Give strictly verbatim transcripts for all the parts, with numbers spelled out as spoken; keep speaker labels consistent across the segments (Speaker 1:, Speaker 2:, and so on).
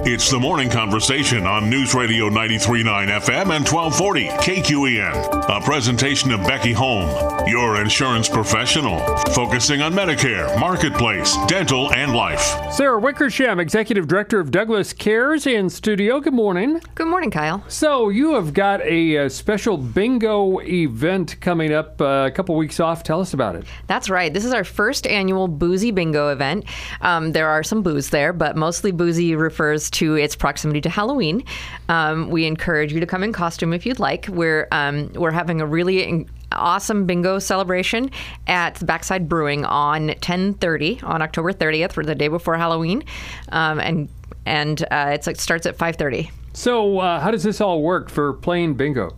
Speaker 1: It's the morning conversation on News Radio ninety-three point nine F M and twelve forty K Q E N. A presentation of Becky Home, your insurance professional, focusing on Medicare, Marketplace, dental, and life.
Speaker 2: Sarah Wickersham, Executive Director of Douglas Cares, in studio. Good morning.
Speaker 3: Good morning, Kyle.
Speaker 2: So you have got a, a special bingo event coming up uh, a couple weeks off. Tell us about it.
Speaker 3: That's right. This is our first annual Boozy Bingo event. Um, there are some booze there, but mostly boozy refers to its proximity to Halloween. Um, we encourage you to come in costume if you'd like. We're um, we're having a really awesome bingo celebration at Backside Brewing on ten thirty on October thirtieth, for the day before Halloween, um, and and uh, it's, it starts at five thirty.
Speaker 2: So uh, how does this all work for playing bingo?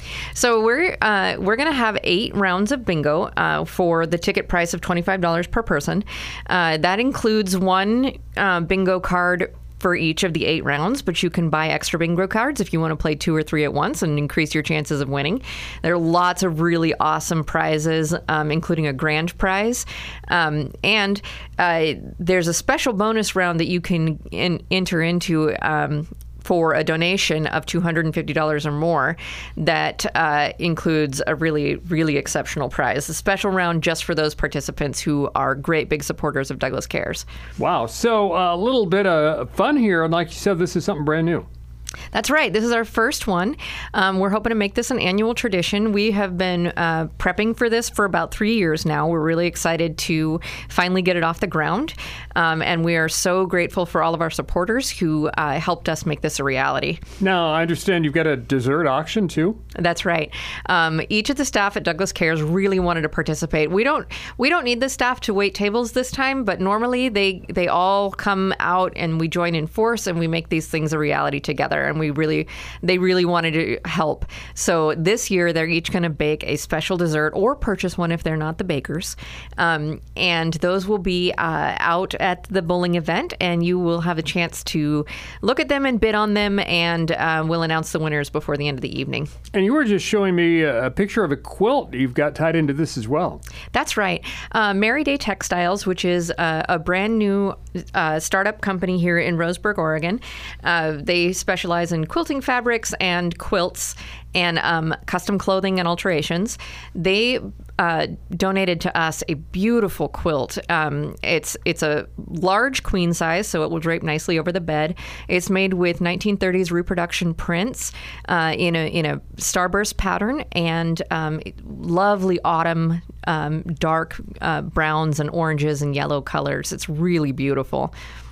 Speaker 3: So we're uh, we're going to have eight rounds of bingo uh, for the ticket price of twenty-five dollars per person. Uh, that includes one uh, bingo card for each of the eight rounds, but you can buy extra bingo cards if you want to play two or three at once and increase your chances of winning. There are lots of really awesome prizes, um, including a grand prize. Um, and uh, there's a special bonus round that you can in, enter into um, for a donation of two hundred fifty dollars or more that uh, includes a really, really exceptional prize. A special round just for those participants who are great big supporters of Douglas Cares.
Speaker 2: Wow. So a little bit of fun here. And like you said, this is something brand new.
Speaker 3: That's right. This is our first one. Um, we're hoping to make this an annual tradition. We have been uh, prepping for this for about three years now. We're really excited to finally get it off the ground. Um, and we are so grateful for all of our supporters who uh, helped us make this a reality.
Speaker 2: Now, I understand you've got a dessert auction, too?
Speaker 3: That's right. Um, each of the staff at Douglas Cares really wanted to participate. We don't we don't need the staff to wait tables this time, but normally they, they all come out and we join in force and we make these things a reality together. And we really, they really wanted to help. So this year, they're each going to bake a special dessert or purchase one if they're not the bakers. Um, and those will be uh, out at the bowling event, and you will have a chance to look at them and bid on them, and uh, we'll announce the winners before the end of the evening.
Speaker 2: And you were just showing me a picture of a quilt you've got tied into this as well.
Speaker 3: That's right. Uh, Merry Day Textiles, which is uh, a brand new uh, startup company here in Roseburg, Oregon. Uh, they specialize in quilting fabrics and quilts and um, custom clothing and alterations. They uh, donated to us a beautiful quilt. Um, it's it's a large queen size, so it will drape nicely over the bed. It's made with nineteen thirties reproduction prints uh, in a in a starburst pattern, and um, lovely autumn um, dark uh, browns and oranges and yellow colors. It's really beautiful.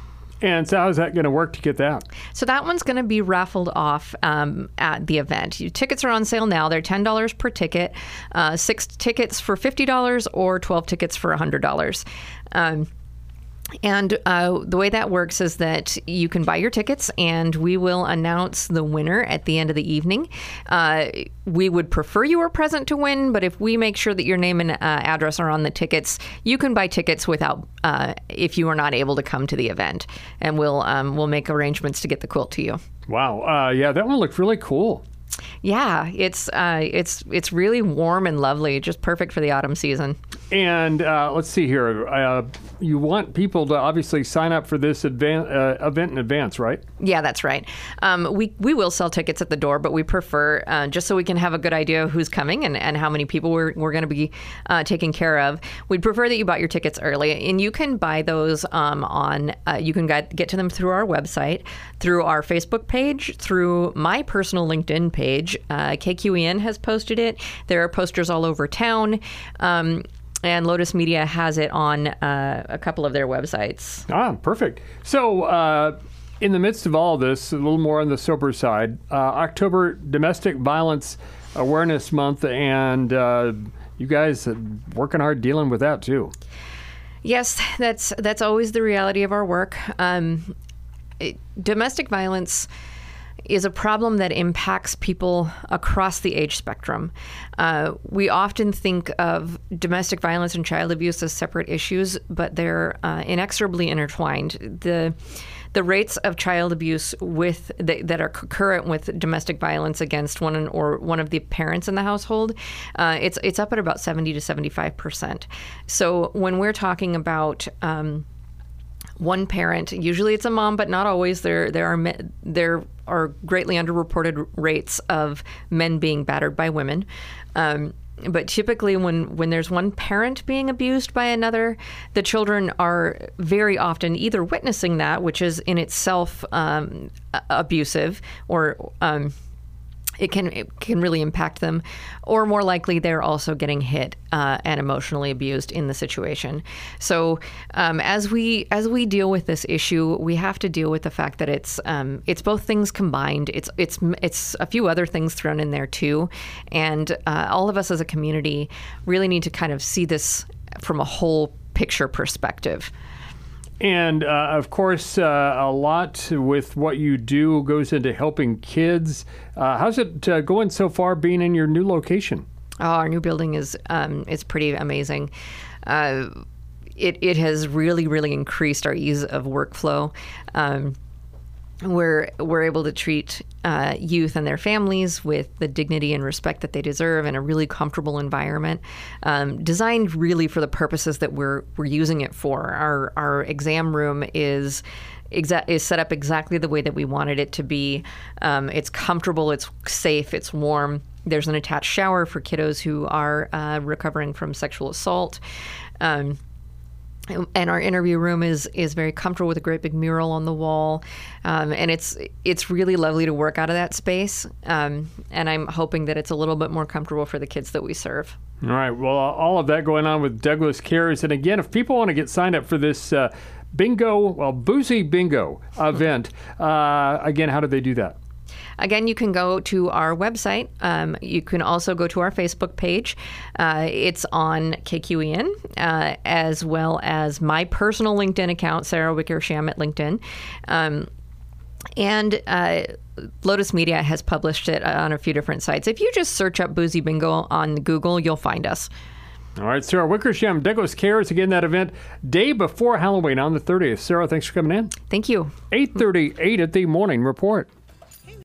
Speaker 2: And so how is that going to work to get that?
Speaker 3: So that one's going to be raffled off um, at the event. You, tickets are on sale now. They're ten dollars per ticket, uh, six tickets for fifty dollars or twelve tickets for one hundred dollars. Um, And uh, the way that works is that you can buy your tickets, and we will announce the winner at the end of the evening. Uh, we would prefer you were present to win, but if we make sure that your name and uh, address are on the tickets, you can buy tickets without uh, if you are not able to come to the event, and we'll um, we'll make arrangements to get the quilt to you.
Speaker 2: Wow. Uh, yeah, that one looked really cool.
Speaker 3: Yeah, it's uh, it's it's really warm and lovely, just perfect for the autumn season.
Speaker 2: And uh, let's see here. Uh, you want people to obviously sign up for this advan- uh, event in advance, right?
Speaker 3: Yeah, that's right. Um, we we will sell tickets at the door, but we prefer, uh, just so we can have a good idea of who's coming and, and how many people we're, we're going to be uh, taking care of, we'd prefer that you bought your tickets early. And you can buy those um, on, uh, you can get, get to them through our website, through our Facebook page, through my personal LinkedIn page. Uh, K Q E N has posted it. There are posters all over town. Um, And Lotus Media has it on uh, a couple of their websites.
Speaker 2: Ah, perfect. So uh, in the midst of all this, a little more on the sober side, uh, October Domestic Violence Awareness Month, and uh, you guys are working hard dealing with that too.
Speaker 3: Yes, that's that's always the reality of our work. Um, it, domestic violence is a problem that impacts people across the age spectrum. Uh, we often think of domestic violence and child abuse as separate issues, but they're uh, inexorably intertwined. The the rates of child abuse with the, that are concurrent with domestic violence against one or one of the parents in the household, uh, it's it's up at about seventy to seventy-five percent. So when we're talking about um, one parent, usually it's a mom, but not always. There there are me- there are greatly underreported rates of men being battered by women. Um, but typically when, when there's one parent being abused by another, the children are very often either witnessing that, which is in itself um, abusive, or um, it can it can really impact them, or more likely they're also getting hit uh, and emotionally abused in the situation. So um, as we as we deal with this issue, we have to deal with the fact that it's um, it's both things combined. It's it's it's a few other things thrown in there too, and uh, all of us as a community really need to kind of see this from a whole picture perspective.
Speaker 2: And, uh, of course, uh, a lot with what you do goes into helping kids. Uh, how's it uh, going so far being in your new location?
Speaker 3: Oh, our new building is um, it's pretty amazing. Uh, it, it has really, really increased our ease of workflow. Um, we're, we're able to treat uh, youth and their families with the dignity and respect that they deserve in a really comfortable environment, um, designed really for the purposes that we're we're using it for. Our our exam room is exa- is set up exactly the way that we wanted it to be. Um, it's comfortable, it's safe, it's warm. There's an attached shower for kiddos who are uh, recovering from sexual assault. Um, And our interview room is is very comfortable with a great big mural on the wall, um, and it's it's really lovely to work out of that space. Um, and I'm hoping that it's a little bit more comfortable for the kids that we serve.
Speaker 2: All right. Well, all of that going on with Douglas Cares. And again, if people want to get signed up for this uh, bingo, well, Boozy Bingo event, uh, again, how do they do that?
Speaker 3: Again, you can go to our website. Um, you can also go to our Facebook page. Uh, it's on K Q E N, uh, as well as my personal LinkedIn account, Sarah Wickersham at LinkedIn. Um, and uh, Lotus Media has published it on a few different sites. If you just search up Boozy Bingo on Google, you'll find us.
Speaker 2: All right, Sarah Wickersham, Douglas Cares. Again, that event day before Halloween on the thirtieth. Sarah, thanks for coming in.
Speaker 3: Thank you.
Speaker 2: eight thirty-eight at the Morning Report.